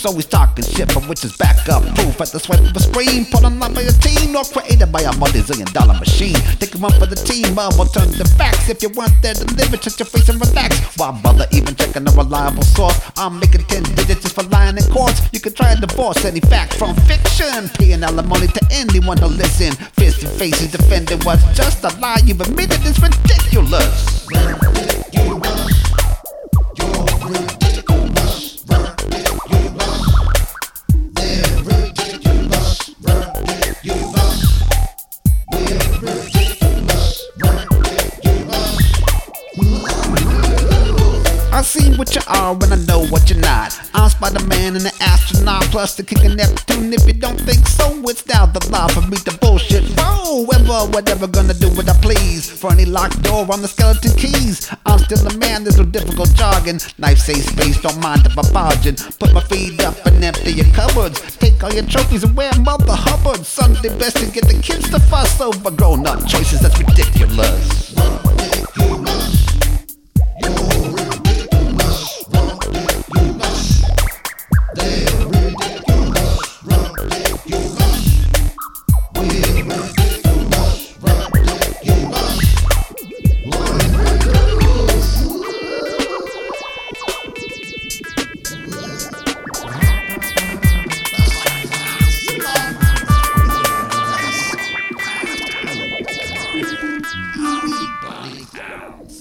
always talking shit, but which is backup proof at the swipe of a screen. Put on by a team, or created by a multi-zillion-dollar machine. Take one for the team of alternative facts. If you weren't there to live it, shut your face and relax. Why bother even checking a reliable source? I'm making 10 digits just for lying in courts. You can try to divorce any fact from fiction, paying alimony to anyone who listen. Fist your faces defending what's just a lie. You've admitted it's ridiculous. I see what you are and I know what you're not. I'm Spider-Man and an astronaut, plus the king of Neptune. If you don't think so, it's now the law for me to bullshit. Whatever, gonna do what I please. For any locked door on the skeleton keys. I'm still a man, there's no difficult jargon. Knife saves space, don't mind if I bargain. Put my feet up and empty your cupboards. Take all your trophies and wear Mother Hubbard. Sunday best to get the kids to fuss over grown-up choices, that's ridiculous.